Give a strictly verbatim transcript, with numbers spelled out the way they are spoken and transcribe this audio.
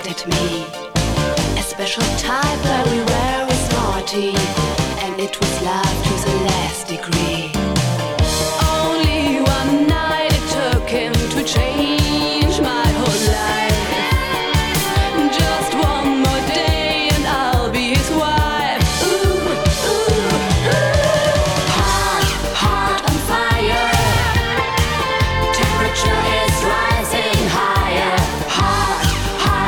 looked at me. A special type, very rare, is naughty, and it was love to the last degree.